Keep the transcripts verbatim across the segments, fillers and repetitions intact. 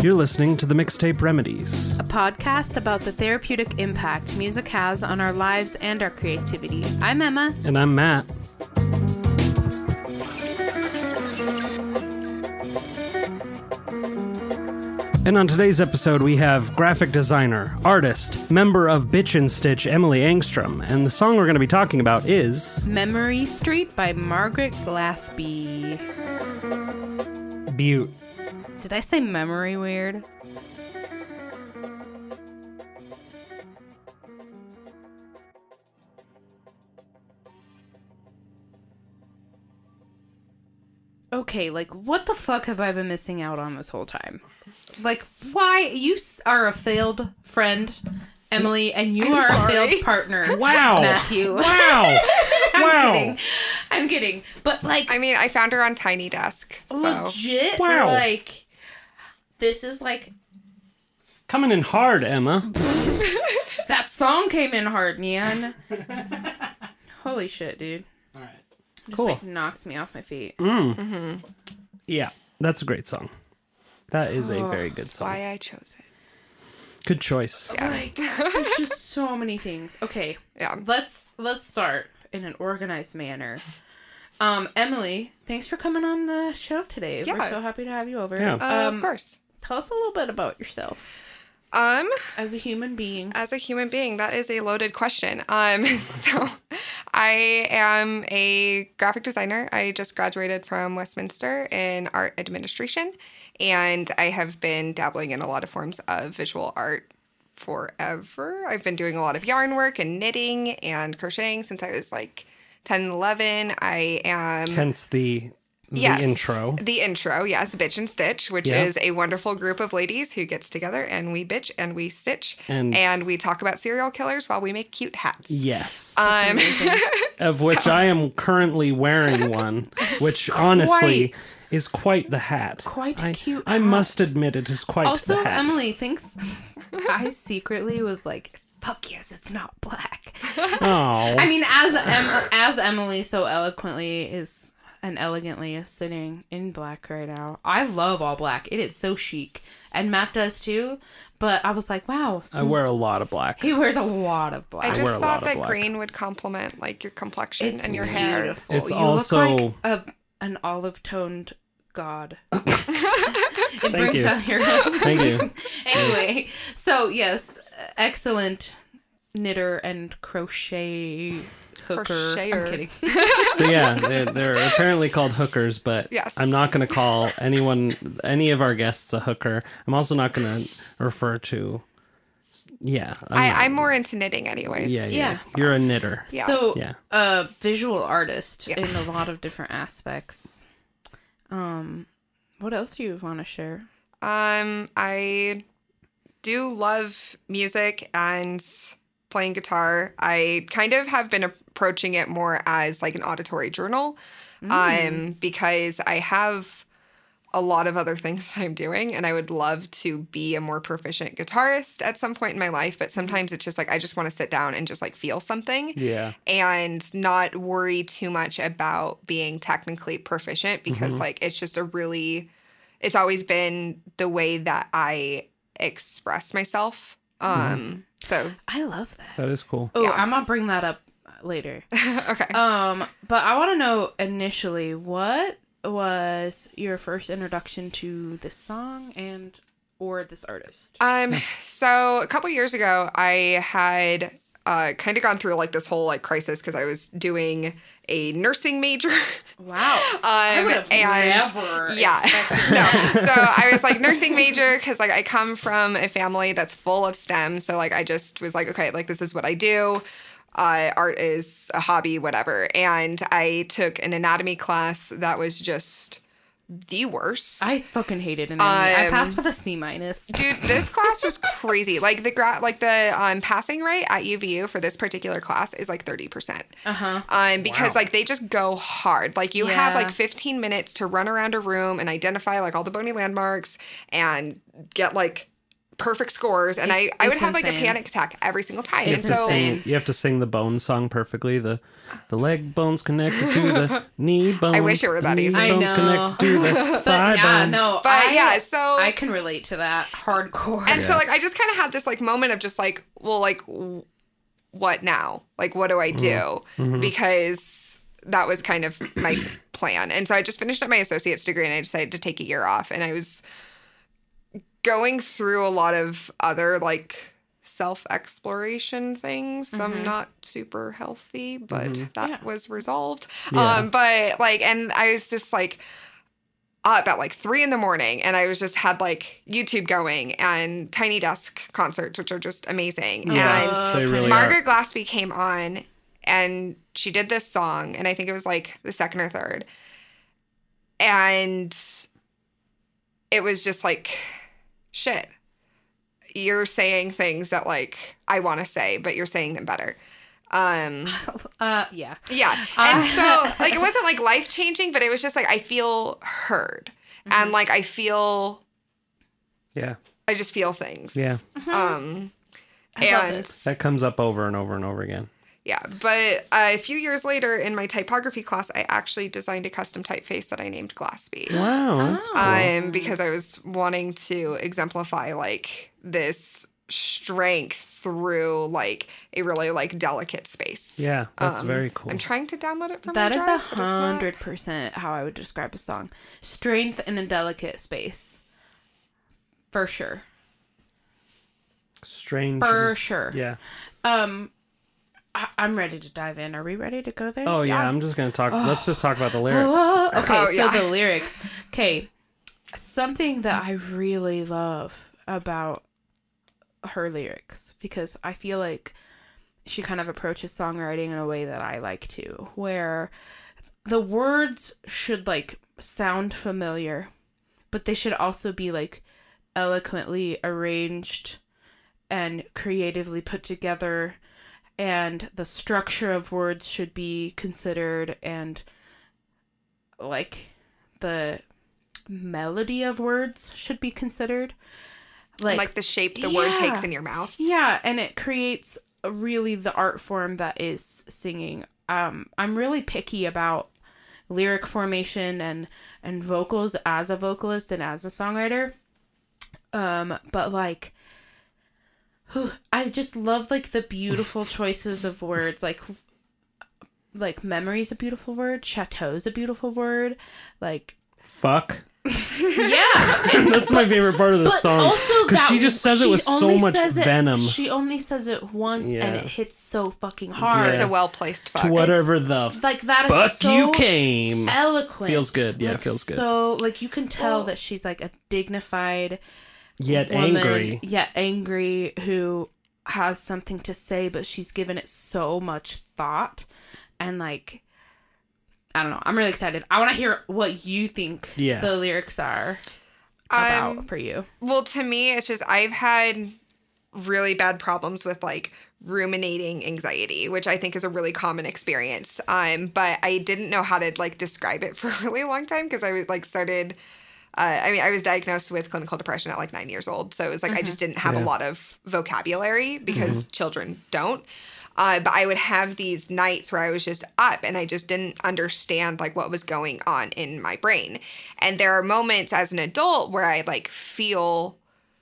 You're listening to The Mixtape Remedies, a podcast about the therapeutic impact music has on our lives and our creativity. I'm Emma. and I'm Matt. And on today's episode, we have graphic designer, artist, member of Bitch and Stitch, Emily Engstrom. And the song we're going to be talking about is... Memory Street by Margaret Glaspie. Butte. Did I say memory weird? Okay, like, what the fuck have I been missing out on this whole time? Like, why? You s- are a failed friend, Emily, and you I'm are sorry. a failed partner, Wow. Matthew. Wow. I'm Wow. kidding. I'm kidding. But, like, I mean, I found her on Tiny Desk, so. legit, Wow. like, this is, like, Coming in hard, Emma. that song came in hard, man. Holy shit, dude. All right. Just, Cool. like, knocks me off my feet. Mm. Mm-hmm. Yeah, that's a great song. That is a Oh, very good That's song. why I chose it. Good choice. Yeah. Like, there's just so many things. Okay, Yeah. let's let's start in an organized manner. Um, Emily, thanks for coming on the show today. We're Yeah. so happy to have you over. Yeah. Uh, Um, of course. Tell us a little bit about yourself Um, as a human being. as a human being, that is a loaded question. Um, so I am a graphic designer. I just graduated from Westminster in art administration, and I have been dabbling in a lot of forms of visual art forever. I've been doing a lot of yarn work and knitting and crocheting since I was like ten, eleven. I am... Hence the, the Yes, intro. The intro, yes, Bitch and Stitch, which Yeah. is a wonderful group of ladies who gets together and we bitch and we stitch And- and, we talk about serial killers while we make cute hats. Yes. Um, of which I am currently wearing one, which honestly Quite. is quite the hat. Quite a I, cute I hat. must admit it is quite Also, the hat. Emily thinks I secretly was like, "Fuck yes, it's not black." Oh. I mean, as em- as Emily so eloquently is and elegantly is sitting in black right now. I love all black. It is so chic, and Matt does too. But I was like, wow, I some- wear a lot of black. he wears a lot of black. I wear just a lot thought of that black. green would complement like your complexion It's and your hair. beautiful. It's you also- look like a, an olive toned god. It brings you. out your Thank you. anyway. So yes, excellent knitter and crochet hooker. Crocheter. I'm kidding. So yeah, they're, they're apparently called hookers, but Yes. I'm not going to call anyone, any of our guests a hooker. I'm also not going to refer to, yeah. I'm not- I, I'm more into knitting anyways. yeah, yeah, Yeah. You're a knitter. Yeah. So, Yeah. a visual artist Yes. in a lot of different aspects. Um, what else do you want to share? Um, I do love music and playing guitar. I kind of have been approaching it more as like an auditory journal, um, because I have a lot of other things that I'm doing, and I would love to be a more proficient guitarist at some point in my life. But sometimes it's just like I just want to sit down and just like feel something. Yeah. And not worry too much about being technically proficient because like it's just a really it's always been the way that I express myself. Um so I love that. That is cool. Oh, Yeah. I'm gonna bring that up later. okay. Um, but I want to know initially, what was your first introduction to this song and or this artist? Um so a couple years ago I had uh kind of gone through like this whole like crisis because I was doing a nursing major. Wow, I Um, would have and never yeah, expected no. So I was like nursing major because like I come from a family that's full of STEM. So like I just was like, okay, like this is what I do. Uh, art is a hobby, whatever. And I took an anatomy class that was just the worst. I fucking hated anatomy. I Um, passed with a C minus. Dude, this class was crazy. Like the gra- like the um, passing rate at U V U for this particular class is like thirty percent. Uh huh. Um, because Wow. like they just go hard. Like you have Yeah. like fifteen minutes to run around a room and identify like all the bony landmarks and get like perfect scores, and It's- I, I would it's have like a insane. panic attack every single time. It's and so insane. You have to sing the bone song perfectly. The the leg bones connected to the knee bone. I wish it were the that knee easy. I bones know. connected to the But thigh yeah, bone. no. But I, yeah, so I can relate to that hardcore. and so like I just kind of had this like moment of just like, well, like w- what now? Like what do I do? Mm-hmm. Because that was kind of my plan. And so I just finished up my associate's degree and I decided to take a year off, and I was going through a lot of other like self-exploration things. Some not super healthy, but that Yeah. was resolved. Yeah. Um, but like, and I was just like up at like three in the morning, and I was just had like YouTube going and Tiny Desk concerts, which are just amazing. Yeah, And they really Margaret are. Glaspie came on, and she did this song, and I think it was like the second or third, and it was just like, shit, you're saying things that like I want to say, but you're saying them better. Um, uh, yeah. yeah. And so like it wasn't like life changing, but it was just like I feel heard. And like I feel Yeah, I just feel things. yeah. Um I love and this. That comes up over and over and over again. yeah, but uh, a few years later in my typography class, I actually designed a custom typeface that I named Glaspie. Wow, that's cool. Um, because I was wanting to exemplify like this strength through like a really like delicate space. Yeah, that's Um, very cool. I'm trying to download it from That my is a drive, but it's not. hundred percent how I would describe a song. Strength in a delicate space. For sure. Strange. For and- sure. Yeah. Um, I- I'm ready to dive in. Are we ready to go there? Oh yeah, I'm just gonna talk. Let's just talk about the lyrics. Oh, okay, Oh, so yeah. the lyrics. Okay, something that I really love about her lyrics, because I feel like she kind of approaches songwriting in a way that I like to, where the words should like sound familiar, but they should also be like eloquently arranged and creatively put together, and the structure of words should be considered, and like the melody of words should be considered, Like, like, the shape the word yeah. takes in your mouth. yeah, and it creates a really the art form that is singing. um I'm really picky about lyric formation and and vocals as a vocalist and as a songwriter, um but like whew, I just love like the beautiful choices of words. Like like memory's a beautiful word, chateau's a beautiful word, like Fuck. yeah. That's my favorite part of the But song. also because that she just says it she with so only much says it- venom. She only says it once, and Yeah. it hits so fucking hard. It's Yeah. a well placed fuck. to whatever the like, that is fuck so you came. Eloquent. Feels good. Yeah, Like, feels good. So like you can tell Well- that she's like a dignified Yet woman, angry. yet angry, who has something to say, but she's given it so much thought, and like I don't know. I'm really excited. I want to hear what you think Yeah. the lyrics are about Um, for you. Well, to me, it's just I've had really bad problems with like ruminating anxiety, which I think is a really common experience. Um, but I didn't know how to like describe it for a really long time because I was like started. Uh, I mean, I was diagnosed with clinical depression at like nine years old, so it was like I just didn't have Yeah. a lot of vocabulary because children don't. Uh, but I would have these nights where I was just up and I just didn't understand like what was going on in my brain. And there are moments as an adult where I like feel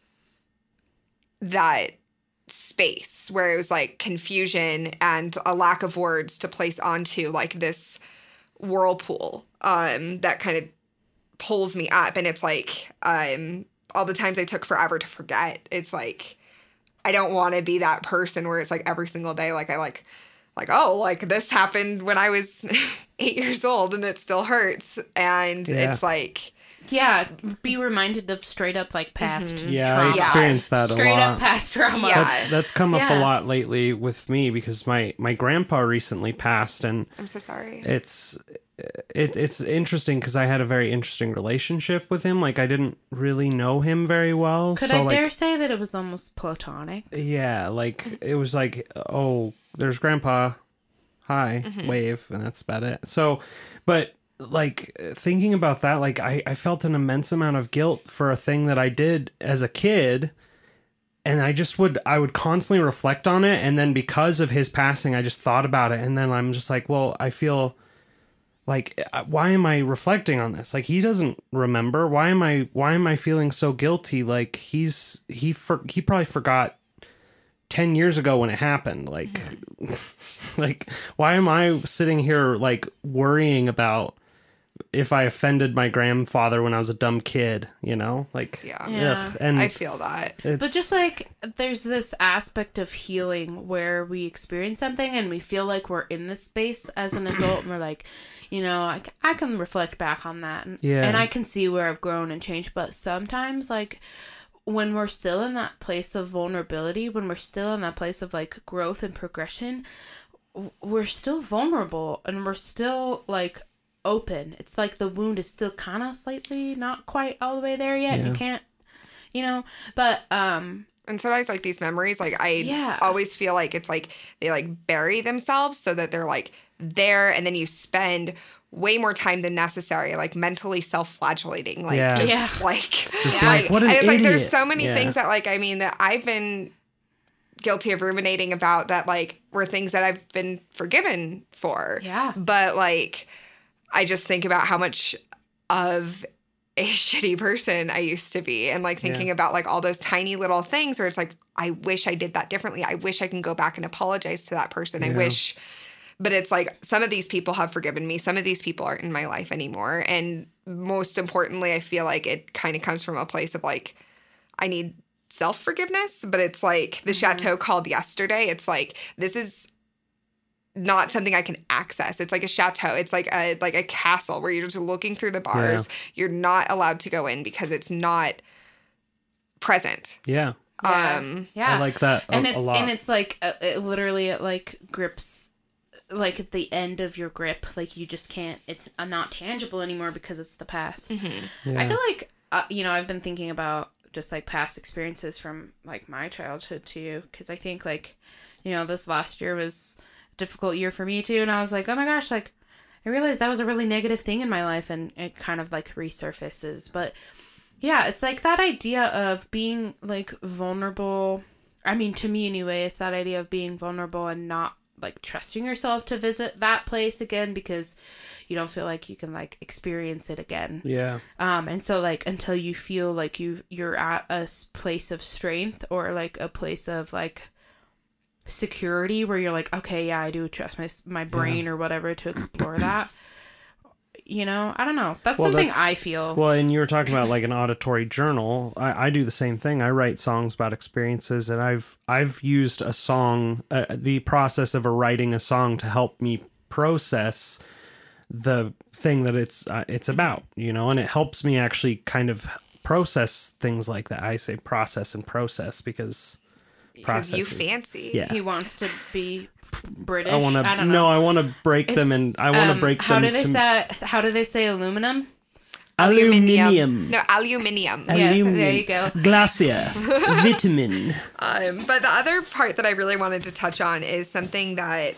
that space where it was like confusion and a lack of words to place onto like this whirlpool um, that kind of pulls me up. And it's like um, all the times I took forever to forget. It's like I don't want to be that person where it's like every single day, like I like, like, oh, like this happened when I was eight years old and it still hurts. And Yeah. it's like, Yeah, be reminded of straight up like past Yeah, I trauma. experienced that a Straight lot. up past trauma. Yeah. That's that's come up a Yeah. lot lately with me because my my grandpa recently passed, and I'm so sorry. it's it, it's interesting because I had a very interesting relationship with him. Like I didn't really know him very well. Could so I like, dare say that it was almost platonic? yeah, like it was like, oh, there's grandpa, hi, wave, and that's about it. So, but like thinking about that, like I, I felt an immense amount of guilt for a thing that I did as a kid and I just would I would constantly reflect on it, and then because of his passing, I just thought about it, and then I'm just like, well, I feel like, why am I reflecting on this? Like, he doesn't remember. Why am I why am I feeling so guilty? Like, he's he for, he probably forgot ten years ago when it happened. Like, like why am I sitting here like worrying about if I offended my grandfather when I was a dumb kid, you know? Like, Yeah. Yeah. ugh. And I feel that. it's, But just like there's this aspect of healing where we experience something and we feel like we're in this space as an adult and we're like, you know, I, c- I can reflect back on that and, Yeah. and I can see where I've grown and changed. But sometimes like when we're still in that place of vulnerability, when we're still in that place of like growth and progression, w- we're still vulnerable and we're still like open. It's like the wound is still kind of slightly not quite all the way there yet. Yeah. You can't, you know, but um And sometimes like these memories, like I Yeah. always feel like it's like they like bury themselves so that they're like there, and then you spend way more time than necessary, like mentally self-flagellating, like Yeah. just Yeah. like, Just Yeah. like, what an and it's like there's idiot. so many Yeah. things that like I mean that I've been guilty of ruminating about that like were things that I've been forgiven for. Yeah. But like I just think about how much of a shitty person I used to be, and like thinking Yeah. about like all those tiny little things where it's like, I wish I did that differently. I wish I can go back and apologize to that person. I Yeah. wish, but it's like some of these people have forgiven me. Some of these people aren't in my life anymore. And most importantly, I feel like it kind of comes from a place of like, I need self-forgiveness, but it's like the chateau called yesterday. It's like, this is not something I can access. It's like a chateau. It's like a like a castle where you're just looking through the bars. You're not allowed to go in because it's not present. Yeah. Yeah. Um, yeah. I like that a, and a it's lot. and it's like uh, it literally it like grips like at the end of your grip, like you just can't, it's uh, not tangible anymore because it's the past. Yeah. I feel like uh, you know, I've been thinking about just like past experiences from like my childhood too, because I think like, you know, this last year was a difficult year for me too, and I was like, oh my gosh, like I realized that was a really negative thing in my life, and it kind of like resurfaces. But yeah, it's like that idea of being like vulnerable. I mean, to me anyway, it's that idea of being vulnerable and not like trusting yourself to visit that place again because you don't feel like you can like experience it again. yeah. Um, and so like until you feel like you you're at a s- place of strength or like a place of like security where you're like, okay, yeah, I do trust my s- my brain or whatever to explore that. You know, I don't know. That's Well, something that's- I feel. Well, and you were talking about like an auditory journal. I, I do the same thing. I write songs about experiences, and I've I've used a song, uh, the process of a writing a song to help me process the thing that it's uh, it's about, you know, and it helps me actually kind of process things like that. I say process and process because because you processes- fancy. Yeah. He wants to be British. I want to don't no, know. I want to break It's, them, and I want to Um, break how them. do they to say? How do they say aluminum? aluminium? No, aluminium. Yeah, Aluminium. there you go. Glacier, vitamin. Um, but the other part that I really wanted to touch on is something that,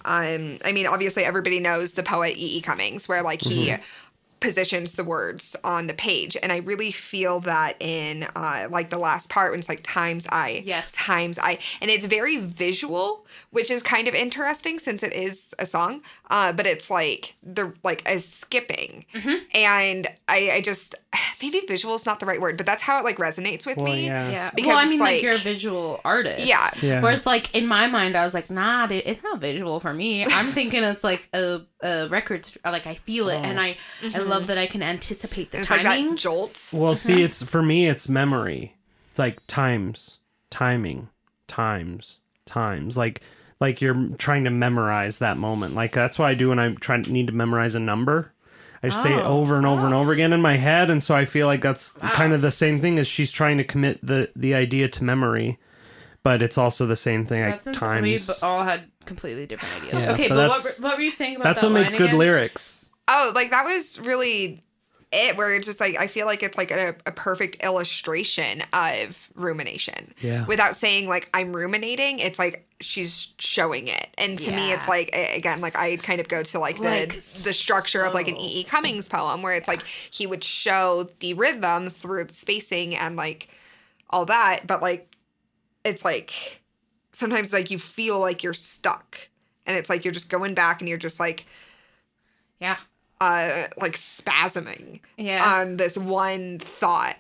um, I mean, obviously everybody knows the poet E E. Cummings, where like he positions the words on the page, and I really feel that in uh, like the last part when it's like times I, Yes. times I, and it's very visual, which is kind of interesting since it is a song. Uh, but it's like the like a skipping, and I, I just maybe visual is not the right word, but that's how it like resonates with Well, me. yeah. Yeah. Because well, I it's mean, like, like- you're a visual artist. Yeah. Yeah. Whereas, like, in my mind, I was like, nah, dude, it's not visual for me. I'm thinking it's like a, a record, st- like, I feel it, and I, I love that I can anticipate the And it's like timing. that jolt. Well, see, it's for me, it's memory. It's like times, timing, times, times. Like, like you're trying to memorize that moment. Like that's what I do when I try need to memorize a number. I just say it Oh. over and over and over again in my head, and so I feel like that's Wow. kind of the same thing as she's trying to commit the the idea to memory, but it's also the same thing. That's Like since we times. b- all had completely different ideas. Yeah, okay, but but, what, that's- were- what were you saying about That's that what makes line good again? lyrics. Oh, like that was really it, where it's just like I feel like it's like a, a perfect illustration of rumination. Yeah. Without saying like I'm ruminating, it's like she's showing it. And to me Yeah. it's like a- again, like I kind of go to like the Like, the structure of like an so- E E. Cummings poem where it's like he would show the rhythm through the spacing and like all that, but like it's like sometimes like you feel like you're stuck, and it's like you're just going back and you're just like Yeah. uh like spasming Yeah. on this one thought,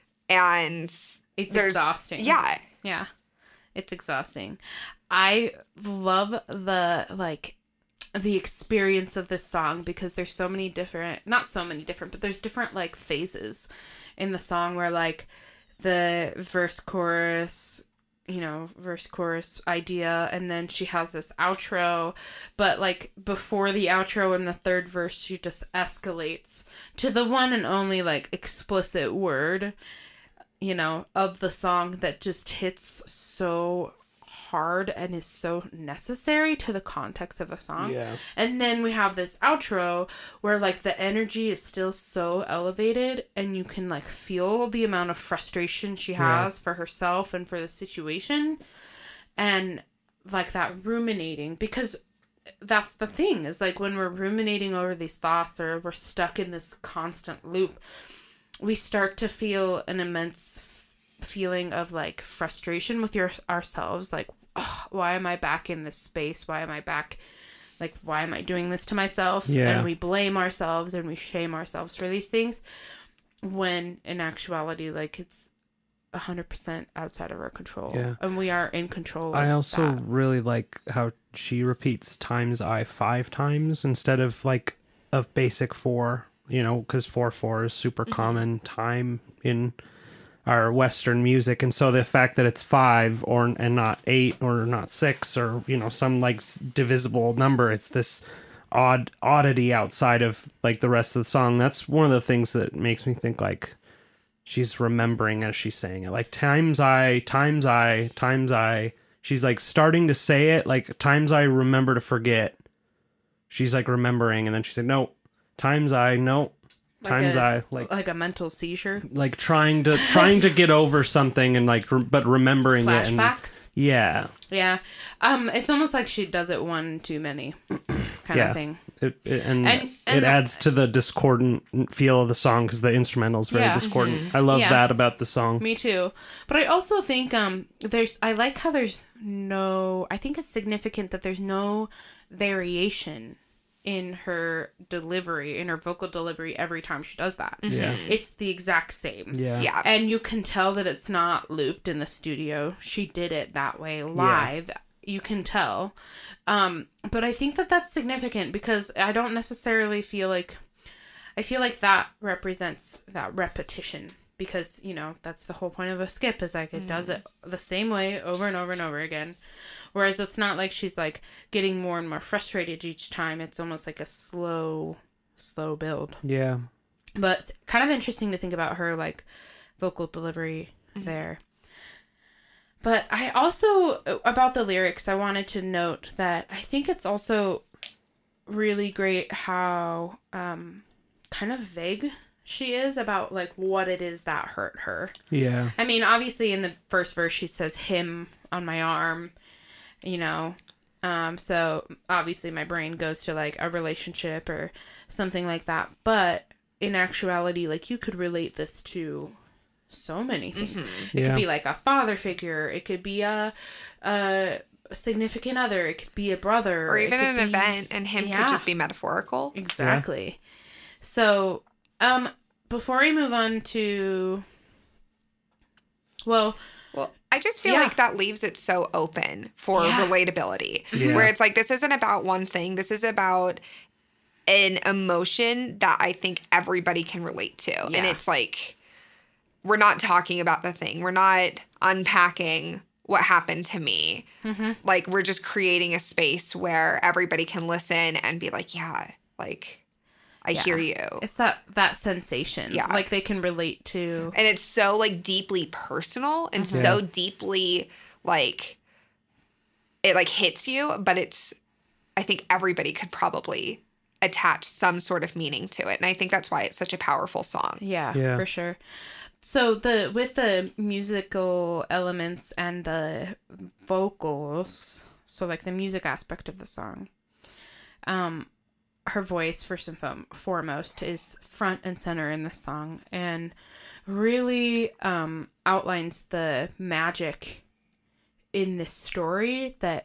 and It's there's- exhausting. Yeah. Yeah. It's exhausting. I love the like the experience of this song because there's so many different not so many different, but there's different like phases in the song where like the verse chorus, you know, verse chorus idea, and then she has this outro, but like before the outro in the third verse she just escalates to the one and only like explicit word, you know, of the song that just hits so hard and is so necessary to the context of the song. Yeah. And then we have this outro where like the energy is still so elevated and you can like feel the amount of frustration she Yeah. has for herself and for the situation, and like that ruminating, because that's the thing is like when we're ruminating over these thoughts or we're stuck in this constant loop, we start to feel an immense f- feeling of like frustration with your ourselves, like, oh, why am I back in this space? Why am I back? Like, why am I doing this to myself? Yeah. And we blame ourselves and we shame ourselves for these things, when in actuality, like, it's one hundred percent outside of our control. Yeah. And we are in control of I also that. really like how she repeats times I five times instead of like a basic four, you know, because four four is super Mm-hmm. common time in our Western music. And so the fact that it's five or and not eight or not six or, you know, some like s- divisible number, it's this odd oddity outside of like the rest of the song. That's one of the things that makes me think like she's remembering as she's saying it, like times I, times I, times I. She's like starting to say it, like times I remember to forget. She's like remembering, and then she said, "No, times I, no, Like times a- I." Like like a mental seizure. like trying to trying to get over something and like, re- but remembering it. And, Flashbacks. yeah, Yeah. Um, it's almost like she does it one too many kind Yeah. of thing. it, it, and, And- and it the- adds to the discordant feel of the song because the instrumental is very Yeah. discordant. I love Yeah. that about the song. Me too. But I also think um there's I like how there's no I think it's significant that there's no variation in her delivery, in her vocal delivery every time she does that. Yeah, It's the exact same. yeah, Yeah. And you can tell that it's not looped in the studio. She did it that way live. You can tell. Um, but I think that that's significant because I don't necessarily feel like... I feel like that represents that repetition because, you know, that's the whole point of a skip is like it does it the same way over and over and over again. Whereas it's not like she's like getting more and more frustrated each time. It's almost like a slow, slow build. yeah. But it's kind of interesting to think about her like vocal delivery there. But I also, about the lyrics, I wanted to note that I think it's also really great how um, kind of vague she is about like what it is that hurt her. Yeah. I mean, obviously in the first verse she says him on my arm, you know. Um, so obviously my brain goes to like a relationship or something like that. But in actuality, like you could relate this to so many things. It Yeah. could be like a father figure. It could be a, a significant other. It could be a brother. Or it even could an be- event, and him Yeah. could just be metaphorical. Exactly. So, um, before we move on to, well, Well, I just feel Yeah. like that leaves it so open for Yeah. relatability. Yeah. Where it's like, this isn't about one thing. This is about an emotion that I think everybody can relate to. And Yeah. it's like, we're not talking about the thing. We're not unpacking what happened to me. Mm-hmm. Like, we're just creating a space where everybody can listen and be like, yeah, like, I Yeah. hear you. it's that that sensation. Yeah. Like they can relate to. And it's so like deeply personal and Mm-hmm. so deeply like it like hits you, but it's I think everybody could probably attach some sort of meaning to it. And I think that's why it's such a powerful song. Yeah, Yeah. for sure. So the with the musical elements and the vocals, so like the music aspect of the song, um, her voice first and fo- foremost is front and center in this song, and really um outlines the magic in this story that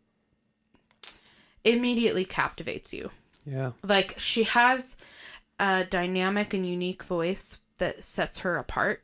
immediately captivates you. Yeah. Like, she has a dynamic and unique voice that sets her apart,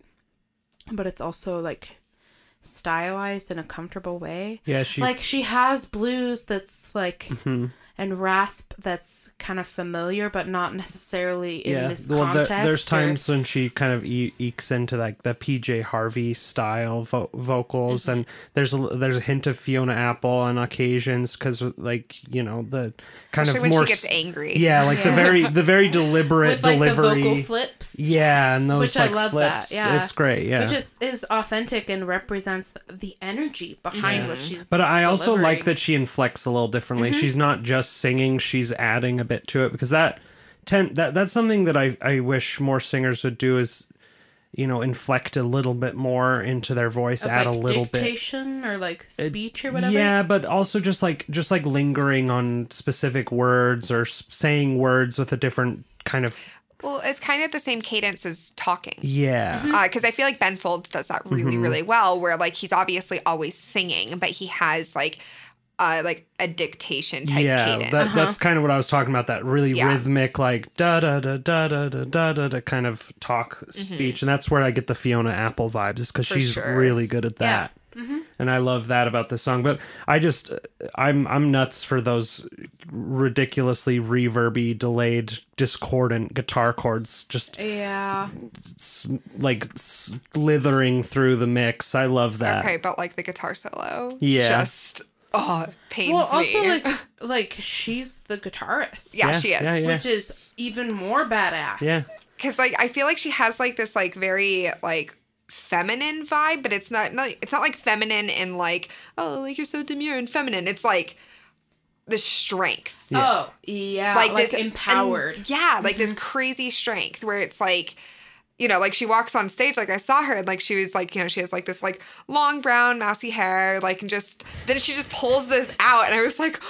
but it's also like stylized in a comfortable way. Yeah, she Like, she has blues that's like hmm and rasp that's kind of familiar, but not necessarily in yeah. this Well, context. the, there's or- times when she kind of e- ekes into like the P J Harvey style vo- vocals, Mm-hmm. and there's a there's a hint of Fiona Apple on occasions because like you know the kind Especially of when more she gets s- angry. Yeah, like the very the very deliberate with like delivery. the vocal flips. Yeah, and those Which I like love flips. that, yeah. It's great. Yeah. Which is, is authentic and represents the energy behind Yeah. what she's But I also delivering. like that she inflects a little differently. Mm-hmm. She's not just singing; she's adding a bit to it because that ten that that's something that I I wish more singers would do is, you know, inflect a little bit more into their voice, Of, add like, a little bit. dictation or like speech or whatever. Yeah, but also just like just like lingering on specific words or s- saying words with a different kind of Well, it's kind of the same cadence as talking. yeah. Because I feel like Ben Folds does that really, Mm-hmm. really well, where like he's obviously always singing, but he has like uh, like a dictation type Yeah, cadence. that, that's kind of what I was talking about. That really Yeah. rhythmic, like da da da da da da da da da kind of talk speech, and that's where I get the Fiona Apple vibes, is because Mm-hmm. For she's sure. really good at Yeah. that, and I love that about this song. But I just, I'm I'm nuts for those ridiculously reverby, delayed, discordant guitar chords, just Yeah. s- like slithering through the mix. I love that. Okay, but like the guitar solo, Yeah. just oh, it pains Well, also me. like like she's the guitarist. yeah, Yeah, she is. yeah, yeah. Which is even more badass. Yeah. Because like I feel like she has like this like very like feminine vibe, but it's not, not it's not like feminine in like oh like you're so demure and feminine. It's like the strength. Oh, yeah. Like, Like, this empowered. and- yeah, like Mm-hmm. this crazy strength where it's like, you know, like she walks on stage, like I saw her, and like she was like, you know, she has like this like long brown mousy hair, like and just then she just pulls this out, and I was like,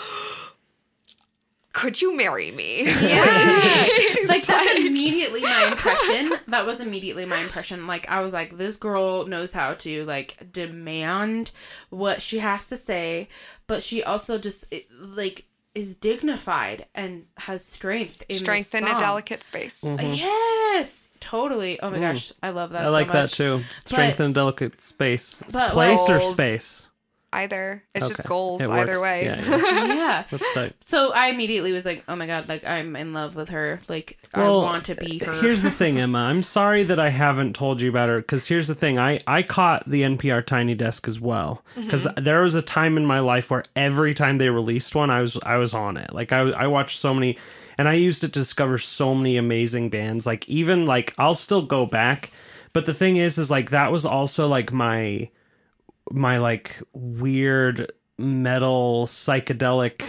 could you marry me? Yeah. It's Like, that's immediately my impression. That was immediately my impression. Like, I was like, this girl knows how to, like, demand what she has to say, but she also just, it, like, is dignified and has strength in strength this in a song. delicate space. Yes, totally. Oh my gosh, I love that I so like that much. too. Strength But- in a delicate space. but, Place or like- space? Either it's Okay. just goals It either works. way. Yeah, yeah. Yeah. That's tight. So I immediately was like, oh my god, like I'm in love with her. Like Well, I want to be her. Here's the thing, Emma. I'm sorry that I haven't told you about her, because here's the thing. I, I caught the N P R Tiny Desk as well, because there was a time in my life where every time they released one, I was I was on it. Like I I watched so many, and I used it to discover so many amazing bands. Like even like I'll still go back, but the thing is, is like that was also like my my like weird metal psychedelic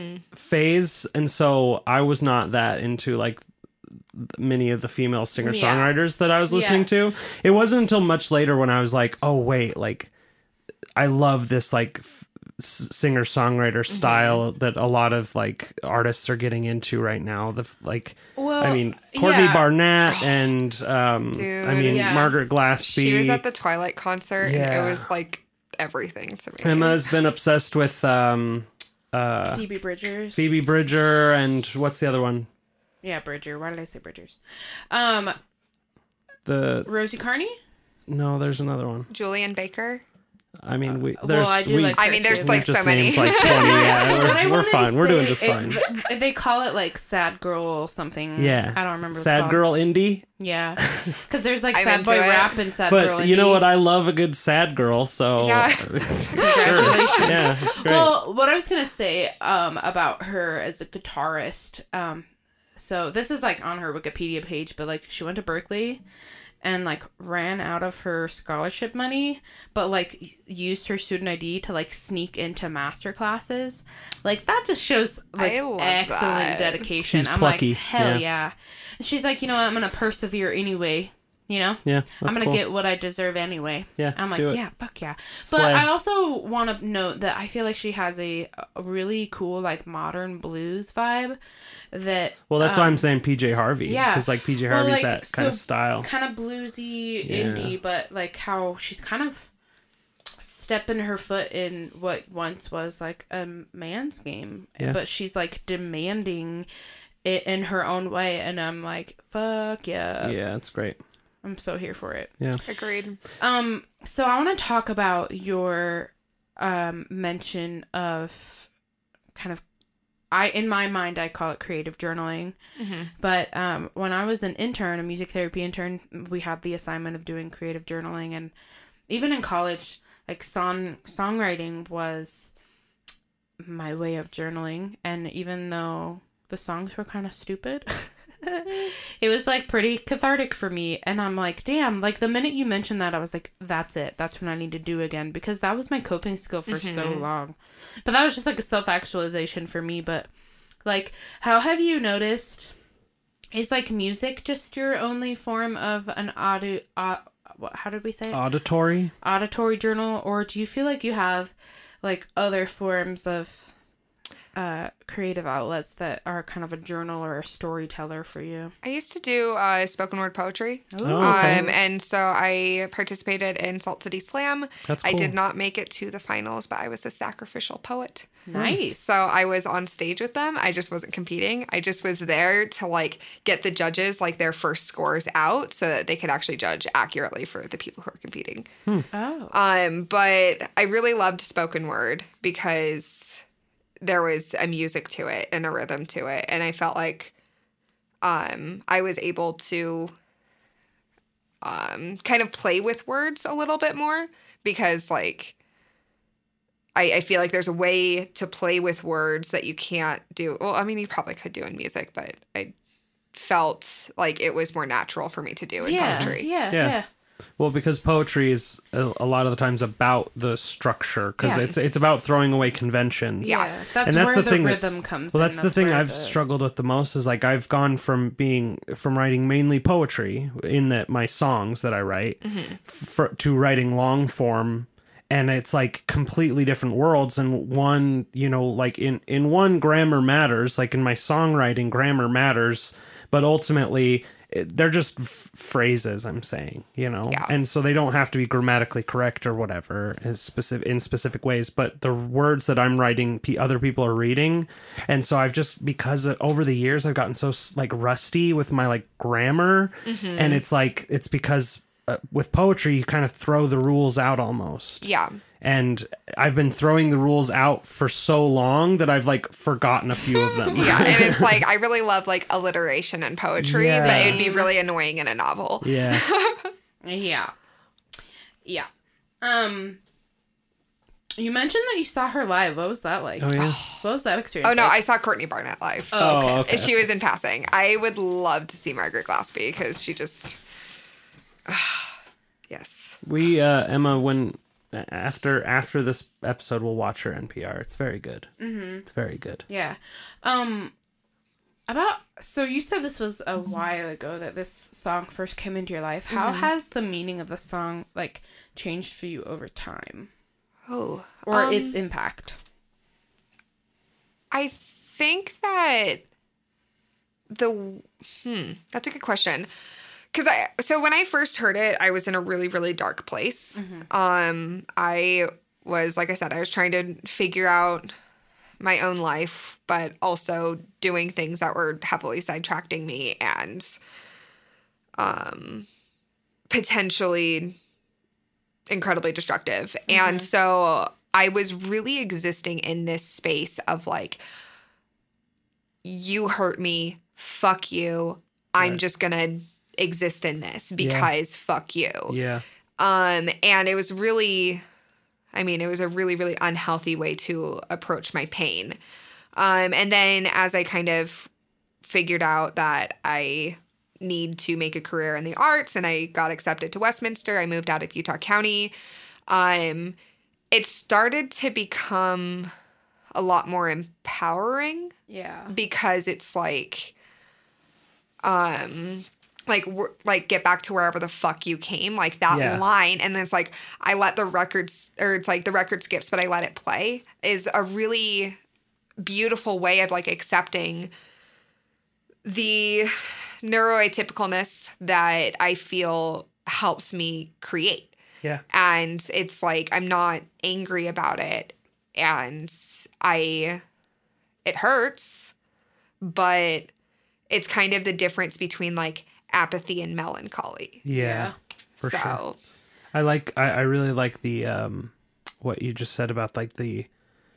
phase, and so I was not that into like many of the female singer songwriters that I was listening Yeah. to. It wasn't until much later when I was like, oh wait, like I love this like f- singer songwriter style that a lot of like artists are getting into right now. The f- like Well, I mean Courtney yeah. Barnett and um Dude. I mean Yeah. Margaret Glaspie. She was at the Twilight concert, and Yeah. it was like everything to me. Emma's been obsessed with um uh Phoebe Bridgers. Phoebe Bridger and what's the other one? Yeah, Bridger. Why did I say Bridgers? Um, The Rosie Carney. no, there's another one. Julian Baker. I mean, we well, there's I do we, like I mean, there's We've like we've just so many. named like twenty. Yeah, So what I we're, we're wanted to fine. We're doing say, just fine. It, if they call it like Sad Girl something. Yeah, I don't remember. what it's Sad called. girl indie. Yeah, because there's like I'm Sad into Boy it. Rap and Sad Girl. But you know Indie. what? I love a good sad girl. So Yeah. Congratulations. yeah, it's great. Well, what I was gonna say um, about her as a guitarist, um, so this is like on her Wikipedia page, but like she went to Berkeley and like ran out of her scholarship money, but like y- used her student I D to like sneak into master classes. Like that just shows like I love excellent that. dedication. She's I'm plucky, like, hell yeah. yeah. And she's like, you know what, I'm gonna persevere anyway. You know, yeah, I'm that's gonna cool. get what I deserve anyway. Yeah, I'm like, do it. yeah, fuck yeah. Slay. But I also want to note that I feel like she has a, a really cool like modern blues vibe. That Well, that's why um, I'm saying P J Harvey. yeah. because like P J Well, Harvey's like, that kind of so style. kind of bluesy Yeah. indie, but like how she's kind of stepping her foot in what once was like a man's game, Yeah. but she's like demanding it in her own way, and I'm like, fuck yes. Yeah, it's great. I'm so here for it. Yeah. Agreed. Um, so I want to talk about your um mention of kind of, I in my mind I call it creative journaling, Mm-hmm. but um when I was an intern, a music therapy intern, we had the assignment of doing creative journaling, and even in college, like song songwriting was my way of journaling, and even though the songs were kind of stupid. It was like pretty cathartic for me, and I'm like, damn, like the minute you mentioned that, I was like, that's it, that's what I need to do again, because that was my coping skill for Mm-hmm. so long. But that was just like a self-actualization for me. But like, how have you noticed, is like music just your only form of an audio uh, what, how did we say it? Auditory. Auditory journal, or do you feel like you have like other forms of uh creative outlets that are kind of a journal or a storyteller for you? I used to do uh, spoken word poetry. Oh, okay. Um, and so I participated in Salt City Slam. That's I cool. did not make it to the finals, but I was a sacrificial poet. Nice. So I was on stage with them. I just wasn't competing. I just was there to like get the judges like their first scores out so that they could actually judge accurately for the people who are competing. Oh. Um, but I really loved spoken word because there was a music to it and a rhythm to it, and I felt like um, I was able to um, kind of play with words a little bit more because, like, I, I feel like there's a way to play with words that you can't do. Well, I mean, you probably could do in music, but I felt like it was more natural for me to do in yeah, poetry. yeah, Yeah. yeah. Well, because poetry is a, a lot of the times about the structure, because Yeah. it's it's about throwing away conventions. Yeah. That's, and that's where the the, thing rhythm that's, comes well in. that's the thing where I've the- struggled with the most is like I've gone from being from writing mainly poetry in that my songs that I write Mm-hmm. for, to writing long form, and it's like completely different worlds. And one, you know, like in in one, grammar matters, like in my songwriting grammar matters, but ultimately it- they're just f- phrases I'm saying, you know, Yeah. and so they don't have to be grammatically correct or whatever as specific in specific ways, but the words that I'm writing pe other people are reading. And so I've just, because of, over the years I've gotten so like rusty with my like grammar, and it's like it's because uh, with poetry you kind of throw the rules out almost. Yeah. And I've been throwing the rules out for so long that I've like forgotten a few of them. Yeah, and it's like I really love like alliteration and poetry, Yeah. but it would be really annoying in a novel. Yeah. Yeah. Yeah. Um, you mentioned that you saw her live. What was that like? Oh yeah. What was that experience? Oh no, like? I saw Courtney Barnett live. Oh, okay. Oh, okay. She was in passing. I would love to see Margaret Glaspie because she just yes. We uh Emma, when after after this episode we'll watch her N P R. It's very good. Mm-hmm. It's very good. Yeah. Um, about, so you said this was a while ago that this song first came into your life. How has the meaning of the song like changed for you over time, Oh, or um, its impact? I think that the hmm, that's a good question. Cause I so when I first heard it, I was in a really, really dark place. Um, I was, like I said, I was trying to figure out my own life, but also doing things that were heavily sidetracking me and um potentially incredibly destructive. And so I was really existing in this space of like, you hurt me, fuck you. I'm Right. just gonna exist in this because fuck you. Yeah. Um, and it was really, I mean, it was a really, really unhealthy way to approach my pain. Um, and then as I kind of figured out that I need to make a career in the arts and I got accepted to Westminster, I moved out of Utah County. Um, it started to become a lot more empowering Yeah. because it's like, um, like, w- like get back to wherever the fuck you came, like that Yeah. line. And then it's like, I let the records, or it's like the record skips, but I let it play is a really beautiful way of like accepting the neuroatypicalness that I feel helps me create. Yeah. And it's like, I'm not angry about it. And I, it hurts, but it's kind of the difference between like apathy and melancholy. Yeah. Yeah. For so, sure. I like, I, I really like the, um, what you just said about like the,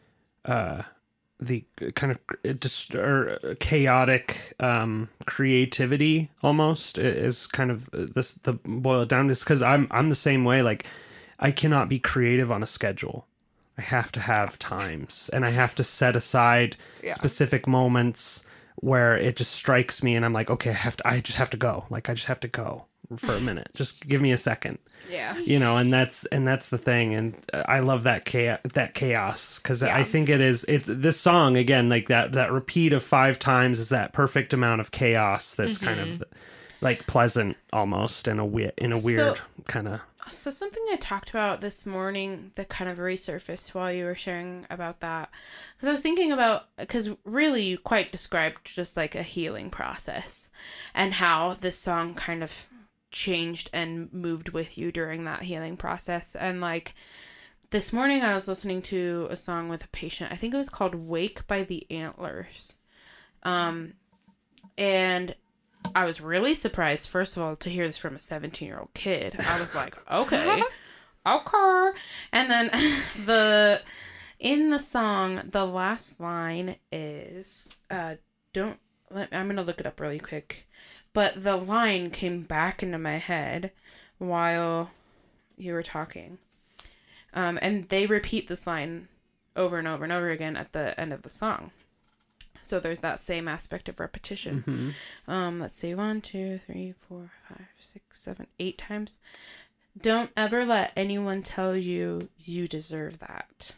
uh, the kind of just or chaotic um, creativity almost is kind of this the boil it down is because I'm I'm the same way. Like I cannot be creative on a schedule. I have to have times and I have to set aside Yeah. specific moments where it just strikes me and I'm like, okay, I have to. I just have to go. Like I just have to go for a minute. Just give me a second. Yeah. You know, and that's and that's the thing, and I love that chaos, that chaos, because Yeah. I think it is. It's this song again, like that that repeat of five times is that perfect amount of chaos. That's kind of like pleasant, almost in a we- in a weird kind of. So something I talked about this morning that kind of resurfaced while you were sharing about that, because I was thinking about, because really you quite described just like a healing process and how this song kind of changed and moved with you during that healing process. And like this morning I was listening to a song with a patient, I think it was called Wake by the Antlers. Um, and I was really surprised, first of all, to hear this from a seventeen-year-old kid. I was like, okay, okay. And then the in the song, the last line is, uh, don't, let, I'm going to look it up really quick. But the line came back into my head while you were talking. Um, and they repeat this line over and over and over again at the end of the song. So there's that same aspect of repetition. Mm-hmm. Um, let's see, one, two, three, four, five, six, seven, eight times. Don't ever let anyone tell you you deserve that.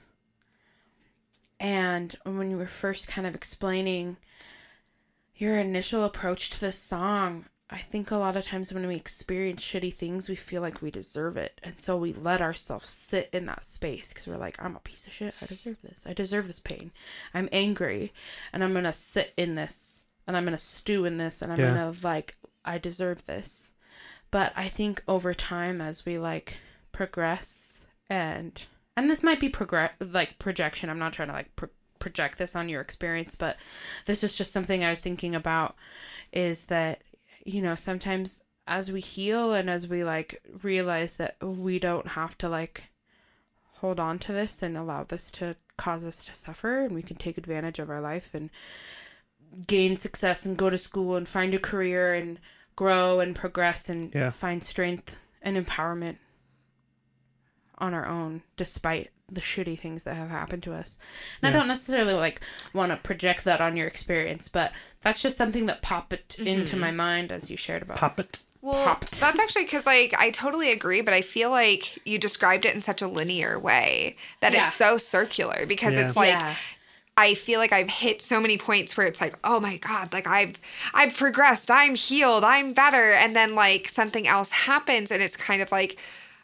And when you were first kind of explaining your initial approach to this song, I think a lot of times when we experience shitty things, we feel like we deserve it. And so we let ourselves sit in that space because we're like, I'm a piece of shit. I deserve this. I deserve this pain. I'm angry and I'm going to sit in this and I'm going to stew in this and I'm Yeah. going to like, I deserve this. But I think over time as we like progress and, and this might be progress, like projection. I'm not trying to like pro- project this on your experience, but this is just something I was thinking about is that, you know, sometimes as we heal and as we like realize that we don't have to like hold on to this and allow this to cause us to suffer, and we can take advantage of our life and gain success and go to school and find a career and grow and progress and Yeah. find strength and empowerment on our own despite the shitty things that have happened to us. And Yeah. I don't necessarily like want to project that on your experience, but that's just something that popped into my mind as you shared about Pop it. well, Popped. that's actually because, like, I totally agree, but I feel like you described it in such a linear way that Yeah. it's so circular because Yeah. it's like, Yeah. I feel like I've hit so many points where it's like, oh my God, like I've, I've progressed, I'm healed, I'm better. And then like something else happens and it's kind of like,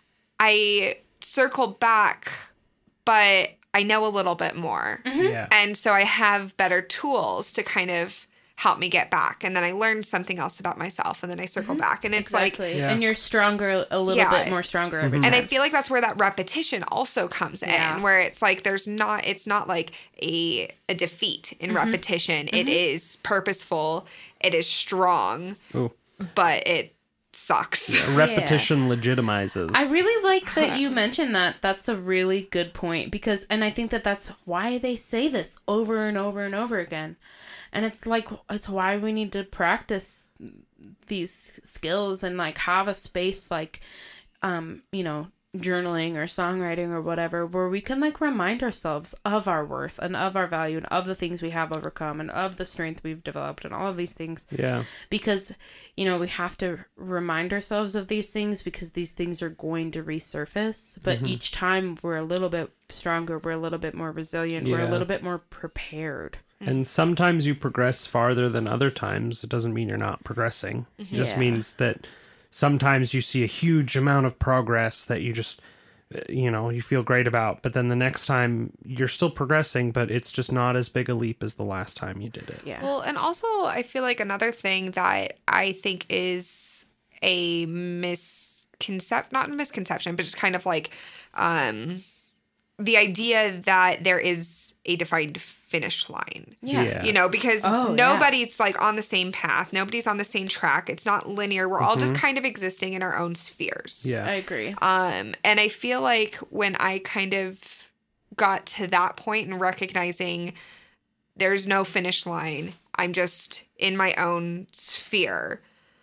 I circle back, but I know a little bit more. Yeah. And so I have better tools to kind of help me get back. And then I learned something else about myself and then I circle back. And it's Exactly. like, Yeah. And you're stronger, a little Yeah. bit more stronger every time. and I feel like that's where that repetition also comes Yeah. in, where it's like there's not, it's not like a a defeat in repetition. It is purposeful, it is strong, Ooh. but it sucks. Repetition legitimizes. I really like that you mentioned that. That's a really good point because, and I think that that's why they say this over and over and over again. And it's like, it's why we need to practice these skills and like have a space like, um, you know, journaling or songwriting or whatever, where we can like remind ourselves of our worth and of our value and of the things we have overcome and of the strength we've developed and all of these things. Yeah. Because, you know, we have to remind ourselves of these things because these things are going to resurface. But Mm-hmm. each time we're a little bit stronger, we're a little bit more resilient, we're Yeah. a little bit more prepared. And sometimes you progress farther than other times. It doesn't mean you're not progressing. It just Yeah. means that sometimes you see a huge amount of progress that you just, uh, you know, you feel great about. But then the next time you're still progressing, but it's just not as big a leap as the last time you did it. Yeah. Well, and also I feel like another thing that I think is a mis concept, not a misconception, but just kind of like um, the idea that there is a defined finish line. Yeah. Yeah. You know, because Oh, nobody's like on the same path. Nobody's on the same track. It's not linear. We're all just Mhm. kind of existing in our own spheres. Yeah. I agree. Um, and I feel like when I kind of got to that point and recognizing there's no finish line, I'm just in my own sphere,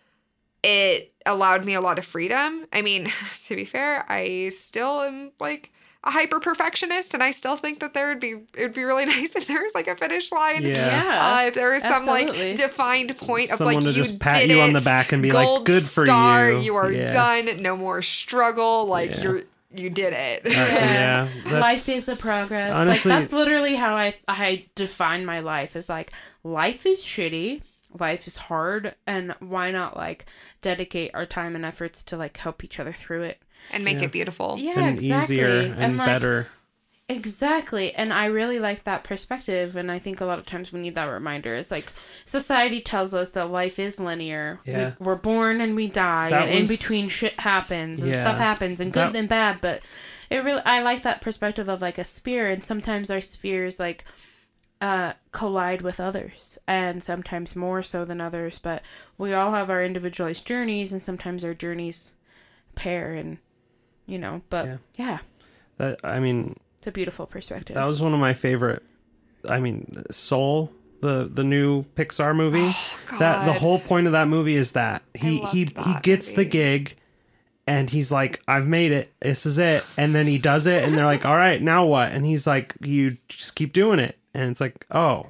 it allowed me a lot of freedom. I mean, to be fair, I still am like a hyper perfectionist, and I still think that there would be it would be really nice if there was like a finish line. Yeah. Yeah. Uh, if there was some absolutely. like defined point of Someone like to you just pat did you it, on the back and be like, gold "Good for star, you." You are Yeah. done. No more struggle. Like Yeah. you're you did it. Uh, yeah. that's- Life is a progress. honestly- like that's literally how I I define my life. Is like life is shitty, life is hard, and why not like dedicate our time and efforts to like help each other through it? and make Yeah. it beautiful. Yeah, and exactly. easier and, like, better. Exactly. And I really like that perspective. And I think a lot of times we need that reminder. It's like society tells us that life is linear. Yeah. We, we're born and we die. That and was- in between shit happens and Yeah. stuff happens and good That- and bad. But it really, I like that perspective of like a sphere. And sometimes our spheres like uh, collide with others. And sometimes more so than others. But we all have our individualized journeys. And sometimes our journeys pair and, you know, but Yeah. yeah, That, I mean, it's a beautiful perspective. that was one of my favorite. I mean, Soul, the the new Pixar movie. That the God. whole point of that movie is that he loved he he that gets the movie. gig, and he's like, "I've made it. This is it." And then he does it, and they're like, "All right, now what?" And he's like, "You just keep doing it." And it's like, "Oh,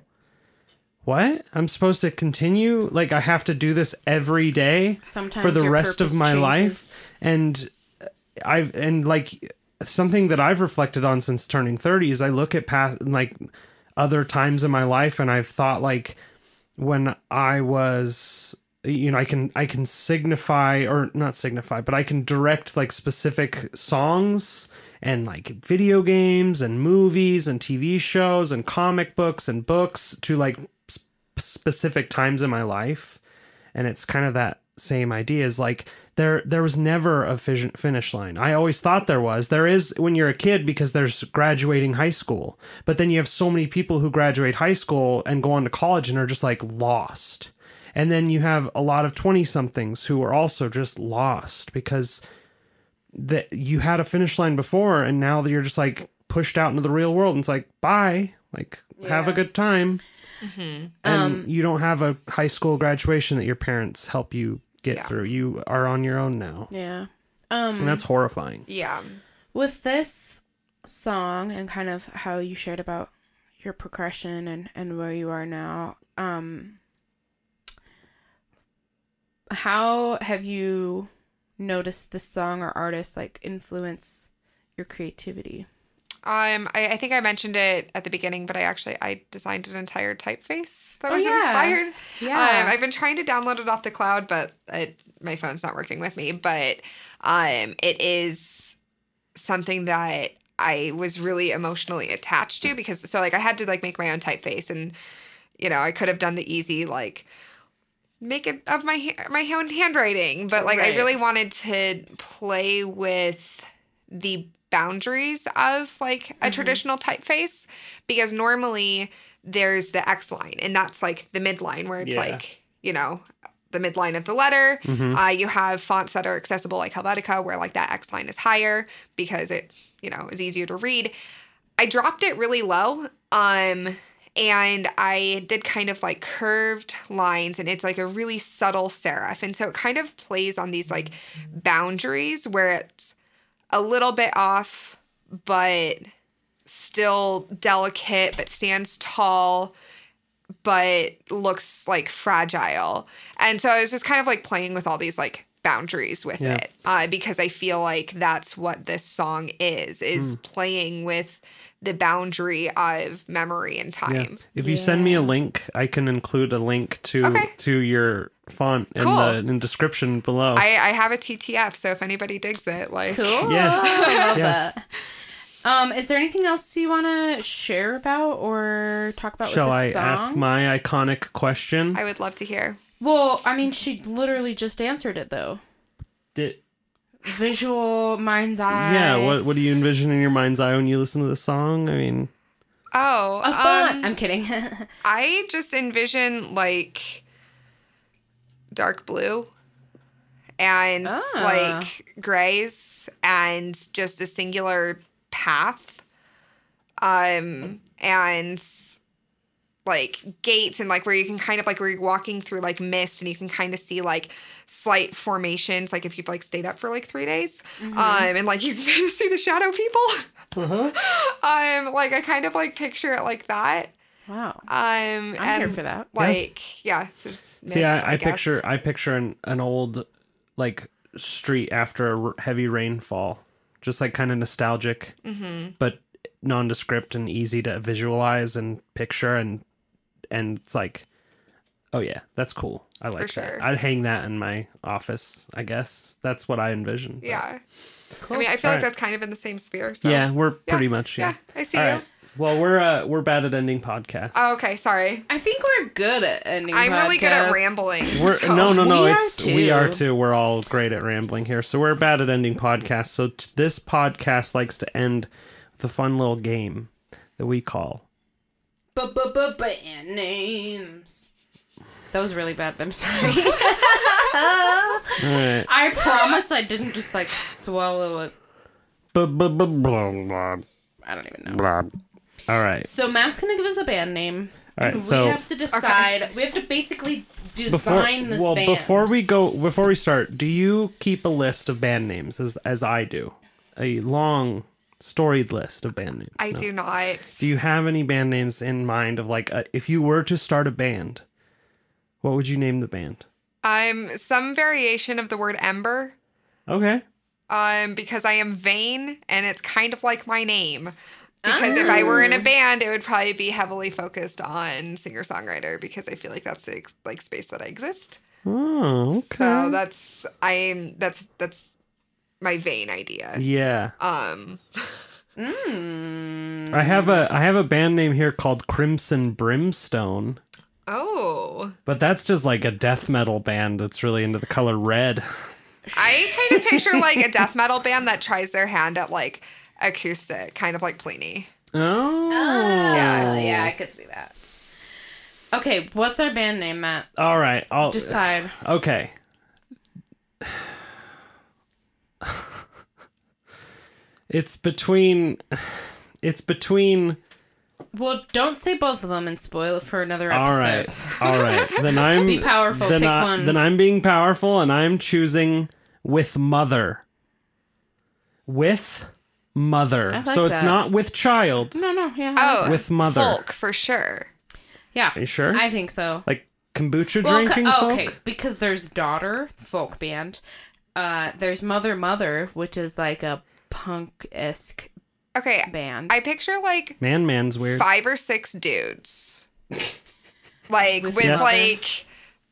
what? I'm supposed to continue? Like I have to do this every day Sometimes for the your rest of purpose my changes. life?" And I've and like something that I've reflected on since turning thirty is I look at past like other times in my life, and I've thought like when I was, you know, I can I can signify or not signify, but I can direct like specific songs and like video games and movies and T V shows and comic books and books to like sp- specific times in my life. And it's kind of that same idea is like there there was never a fission, finish line. I always thought there was. There is when you're a kid because there's graduating high school. But then you have so many people who graduate high school and go on to college and are just like lost. And then you have a lot of twenty-somethings who are also just lost because that you had a finish line before and now that you're just like pushed out into the real world and it's like, bye, like have a Yeah. good time. Mm-hmm. And Um, you don't have a high school graduation that your parents help you get Yeah. through. You are on your own now. Yeah. Um, And that's horrifying. Yeah. with this song and kind of how you shared about your progression and, and where you are now, um, how have you noticed this song or artist like influence your creativity? Um, I, I think I mentioned it at the beginning, but I actually I designed an entire typeface that Oh, was yeah. inspired. Yeah. Um, I've been trying to download it off the cloud, but it, my phone's not working with me. But um, it is something that I was really emotionally attached to because so like I had to like make my own typeface, and you know I could have done the easy like make it of my ha- my own handwriting, but like I Right. really wanted to play with the boundaries of like a Mhm. traditional typeface because normally there's the X line and that's like the midline where it's Yeah. like, you know, the midline of the letter. Mhm. Uh, you have fonts that are accessible like Helvetica where like that X line is higher because it, you know, is easier to read. I dropped it really low. Um, and I did kind of like curved lines and it's like a really subtle serif. And so it kind of plays on these like boundaries where it's a little bit off, but still delicate, but stands tall, but looks like fragile. And so I was just kind of like playing with all these like boundaries with Yeah. it uh, because I feel like that's what this song is, is Mm. playing with the boundary of memory and Yeah. time. If you send me a Yeah. link, I can include a link to Okay. to your font in Cool. the in description below. I, I have a T T F, so if anybody digs it, like Cool. Yeah. I love Yeah. that. Um, is there anything else you want to share about or talk about Shall with I this song? ask my iconic question? I would love to hear. Well, I mean, she literally just answered it though. Did visual mind's eye. Yeah, what what do you envision in your mind's eye when you listen to the song? I mean, Oh, A font. um, I'm kidding. I just envision like dark blue and Ah. like grays and just a singular path. Um, and like gates and like where you can kind of like where you're walking through like mist and you can kind of see like slight formations, like if you've like stayed up for like three days. Mm-hmm. Um, and like you can kind of see the shadow people. uh-huh. um, like I kind of like picture it like that. Wow. Um, I'm and here for that. Like, yeah. so just See, mist, I, I guess. picture I picture an, an old like street after a r- heavy rainfall, just like kind of nostalgic, Mm-hmm. but nondescript and easy to visualize and picture, and and it's like, oh yeah, that's cool. I like For that. sure. I'd hang that in my office. I guess that's what I envision. but- Yeah. Cool. I mean, I feel All like right. that's kind of in the same sphere. So. Yeah, we're Yeah. pretty much yeah. Yeah, I see All you. right. Well, we're uh we're bad at ending podcasts. Oh, okay. Sorry. I think we're good at ending. I'm really good at podcasts. rambling. We're so- no no no We are it's we are too. too. We're all great at rambling here. So we're bad at ending podcasts. So t- this podcast likes to end with a fun little game that we call Band names. That was really bad. I'm sorry. all right. I promise I didn't just like swallow it. Bu- bu- bu- blah, blah, I don't even know. blah. All right. So Matt's gonna give us a band name. All right, and so- we have to decide. We have to basically Before design this well band. before we go before we start, do you keep a list of band names as as I do? A long storied list of band names. I No. do not. Do you have any band names in mind of like uh if you were to start a band, what would you name the band? Um, some variation of the word ember. Okay. Um, because I am vain and it's kind of like my name. Because if I were in a band, it would probably be heavily focused on singer songwriter because I feel like that's the ex- like space that I exist. Oh, okay. So that's I'm that's that's my vain idea. yeah. Um, Mm. I have a I have a band name here called Crimson Brimstone, oh, but that's just like a death metal band that's really into the color red. I kind of picture like a death metal band that tries their hand at like acoustic, kind of like Pliny. Oh. Yeah, yeah, I could see that. Okay, what's our band name, Matt? All right. I'll Decide. Okay. It's between it's between Well, don't say both of them and spoil it for another all episode. right. All right. Then I'm Be powerful, Then, pick I, one. then I'm being powerful and I'm choosing with mother. With mother. I like so it's that. not with child. No, no, yeah. Oh, With mother. folk for sure. yeah. Are you sure? I think so. Like kombucha Well, drinking oh, folk? okay, because there's daughter folk band. Uh, there's mother mother, which is like a punk esque Okay, band. I picture like Man man's weird. five or six dudes, like With with, mother. like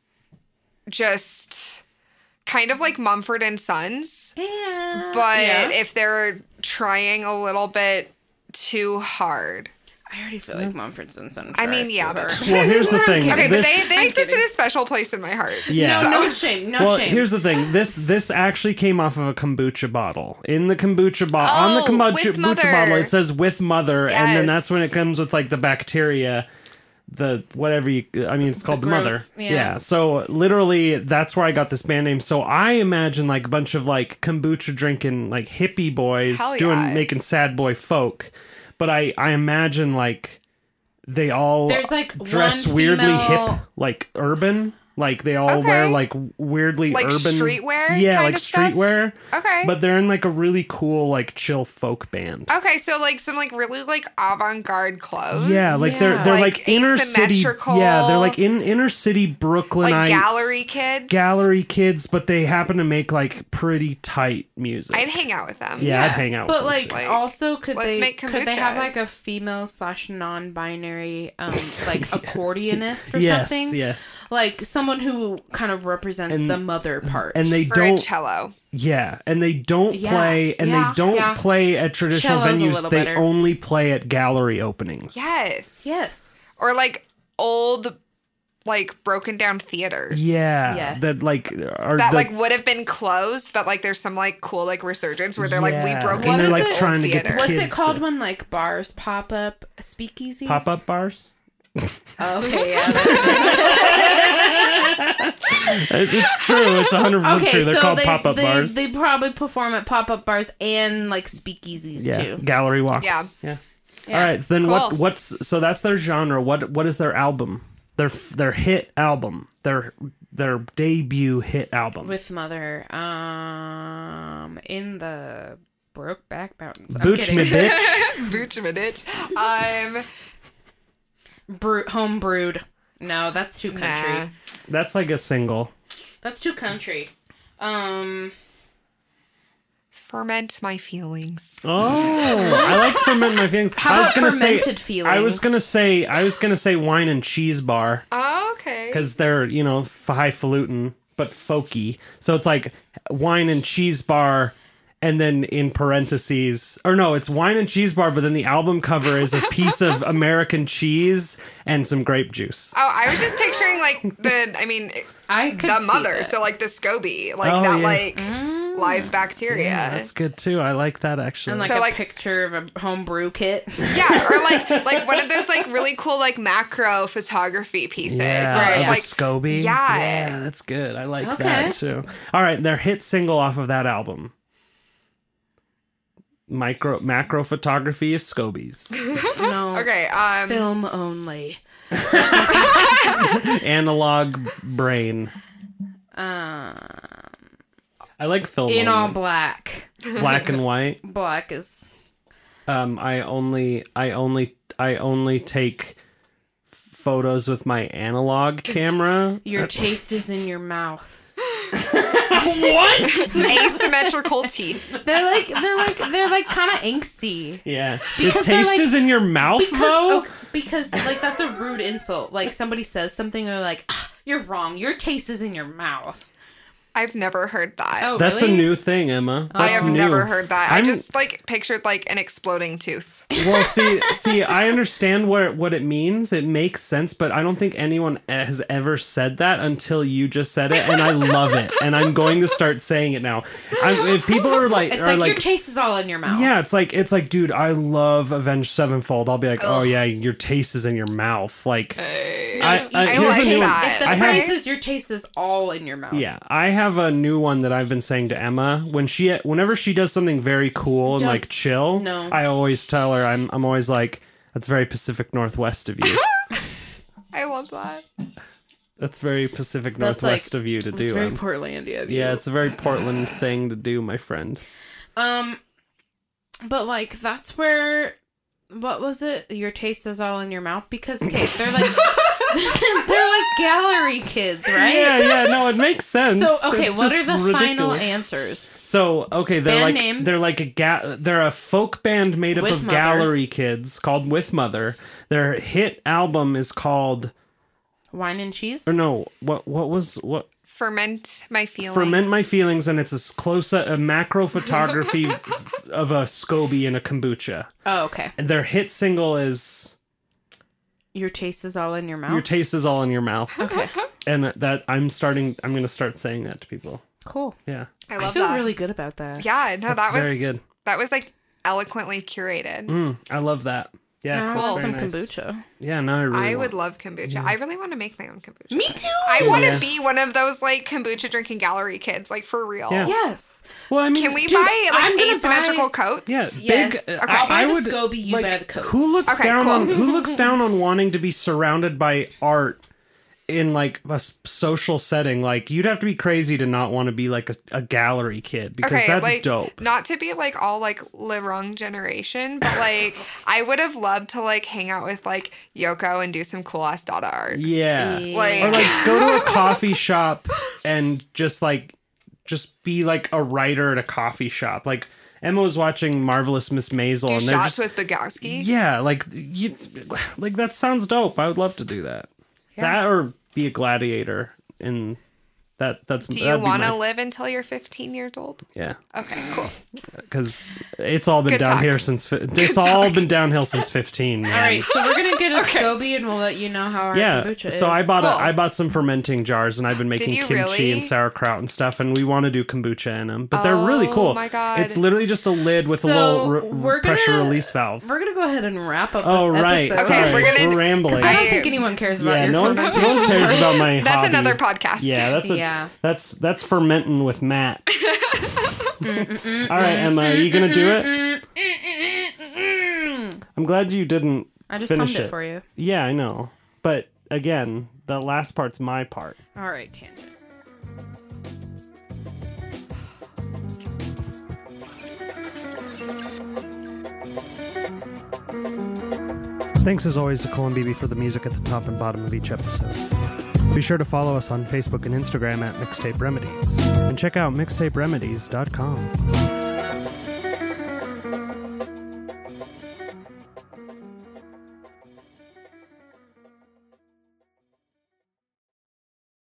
just kind of like Mumford and Sons, yeah, but yeah. if they're trying a little bit too hard. I already feel like Mumford and Sons. I mean, tries yeah, too but hard. Well, here's the thing. Okay, This- but they, they I'm exist in kidding. a special place in my heart. Yeah. no, no So- shame, no well, shame. here's the thing. This this actually came off of a kombucha bottle. In the kombucha bottle, on the Oh, kombucha with kombucha mother. bottle, it says "with mother," and then Yes. that's when it comes with like the bacteria, the whatever you. I mean, it's called the, growth, mother. yeah. So literally, that's where I got this band name. So I imagine like a bunch of like kombucha drinking like hippie boys Hell doing yeah. making sad boy folk, but I I imagine like they all There's, like, dress one weirdly female- hip, like urban. Like they all Okay. wear like weirdly Like urban streetwear Yeah, kind like of stuff? streetwear. Okay. But they're in like a really cool like chill folk band. Okay, so like some like really like avant-garde clothes. Yeah, like they're Yeah. they're Like like, inner city. asymmetrical- Yeah, they're like in inner city Brooklynites. like gallery kids. Gallery kids, but they happen to make like pretty tight music. I'd hang out with them. yeah, I'd hang out But with like, them. Like, also, could let's they make could they have kombucha. like a female slash non-binary um like accordionist or yes, something? yes. Like someone who kind of represents And- the mother part. And they Or a don't cello. Yeah, and they don't Yeah, play and yeah, they don't yeah. play at traditional Cello's a venues. little They better. only play at gallery openings. Yes. yes. Or like old like broken down theaters. Yeah, Yes. that like are That the, like would have been closed, but like there's some like cool like resurgence where they're like we Yeah. broke And into they're, this like, old trying to get theater. the What's it kids called to- when like bars pop up? Speakeasies? pop up bars. Oh, okay, yeah. It- It's true. It's one hundred percent Okay, true. They're so called they, pop up they, bars. they probably perform at pop up bars and like speakeasies yeah, too. gallery walks. Yeah. yeah. Yeah. All right. So then, what? Cool. What's so that's their genre. What? What is their album? Their their hit album. Their their debut hit album. With Mother, um, in the Brokeback Mountains. I'm Booch me kidding. bitch. Booch of a ditch. Um, Brew, home brewed. No, that's too country. nah. That's like a single. That's too country. Um, Ferment my feelings. Oh, I like ferment my feelings. How I was about gonna say. fermented feelings? I was gonna say. I was gonna say wine and cheese bar Oh, okay. because they're you know f- highfalutin but folky. So it's like wine and cheese bar. And then in parentheses, or no, it's wine and cheese bar, but then the album cover is a piece of American cheese and some grape juice. Oh, I was just picturing like the. I mean, I could the see mother. that. So like the SCOBY, like Oh, that, yeah. like Mm. live bacteria. Yeah, that's good too. I like that actually. And like So, a like- picture of a home brew kit. Yeah, or like like one of those like really cool like macro photography pieces yeah, where of it's a like SCOBY. Yeah. yeah, that's good. I like Okay. that too. All right, their hit single off of that album. Micro macro photography of SCOBYs. No. okay. Um, Film only. Analog brain. Um, I like film. in all only. black. Black and white. Black is. Um, I only, I only, I only take photos with my analog camera. Your taste is in your mouth. What? asymmetrical teeth. They're like they're like they're like kind of angsty. Yeah. Because the they're taste like- is in your mouth, Because though. okay, because like that's a rude insult. Like somebody says something, they're like, "Ah, "You're wrong. Your taste is in your mouth." I've never heard that. Oh, That's really? a new thing, Emma. I That's have new. never heard that. i I'm- just like pictured like an exploding tooth. Well, see, see, I understand what what it means. It makes sense, but I don't think anyone has ever said that until you just said it, and I love it. And I'm going to start saying it now. I'm, if people are like, It's are like, like, your taste is all in your mouth. yeah, it's like it's like, dude, I love Avenged Sevenfold. I'll be like, oh Ugh. yeah, your taste is in your mouth. Like, Hey. I, I, I here's like a new that. If the I have- phrase is your taste is all in your mouth. Yeah, I have a new one that I've been saying to Emma when she, whenever she does something very cool and Don't- like chill. no. I always tell her I'm, I'm always like, that's very Pacific Northwest of you. I love that. That's very Pacific That's Northwest like- of you to It's do. very Em. Portlandia of you. Yeah, it's a very Portland thing to do, my friend. Um, but like that's where, what was it? Your taste is all in your mouth because okay, they're like they're like gallery kids, right? Yeah, yeah, no, it makes sense. So okay, It's what just are the final ridiculous. answers? So okay, they're Band like name? they're like a ga- they're a folk band made up With of Mother. gallery kids called With Mother. Their hit album is called Wine and cheese. or no, what what was what Ferment my feelings. Ferment My Feelings, and it's as close a, a macro photography of a SCOBY and a kombucha. Oh, okay. And their hit single is Your taste is all in your mouth. Your Taste is All in Your Mouth. Okay, And that I'm starting I'm going to start saying that to people. cool. Yeah. I I, love feel that. really good about that. Yeah, no, that was very good. That was like eloquently curated. Mm, I love that. Yeah, Now I cool. want Very some nice. kombucha. Yeah, no, I really I want- would love kombucha. I really want to make my own kombucha. Me too. I want to Yeah. be one of those like kombucha drinking gallery kids, like for real. Yeah. Yes. Well, I mean, Can we Dude, buy like I'm gonna asymmetrical buy- coats? Yeah, Yes. big. Okay. I, I'll buy I the would SCOBY, you like, buy the coats. Who looks Okay, down cool. on who looks down on wanting to be surrounded by art in like a s- social setting? Like you'd have to be crazy to not want to be like a, a gallery kid because Okay, that's like dope. not to be like all like Le Wrong generation, but like I would have loved to like hang out with like Yoko and do some cool ass Dada art. Yeah. Like- Or like go to a coffee shop and just like just be like a writer at a coffee shop. Like Emma was watching Marvelous Miss Maisel Do and they're shots just with Bogowski. yeah, like you like that sounds dope. I would love to do that. Yeah. That or be a gladiator in That that's. Do you want to live until you're fifteen years old? Yeah. Okay, cool. Because it's all been Good down talk. here since. Fi- it's all been downhill since fifteen. Man. All right, so we're gonna get a SCOBY and we'll let you know how our Yeah. kombucha is. So I bought Cool. a, I bought some fermenting jars, and I've been making you kimchi really? and sauerkraut and stuff, and we want to do kombucha in them. But they're really Oh cool. my God. It's literally just a lid with So a little r- we're pressure gonna- release valve. We're gonna go ahead and wrap up Oh this right. episode. Okay, Sorry. we're gonna- We're rambling. I don't I- think anyone cares about Yeah, your no one, no fermentation. one cares about my That's hobby. another podcast. Yeah, that's a, Yeah. that's that's fermenting with Matt. All right, Emma, are you gonna do it? I'm glad you didn't I just finish hummed it it for you. Yeah, I know. But again, the last part's my part. All right, tangent. Thanks as always to Cole and Beebe for the music at the top and bottom of each episode. Be sure to follow us on Facebook and Instagram at Mixtape Remedies. And check out mixtape remedies dot com.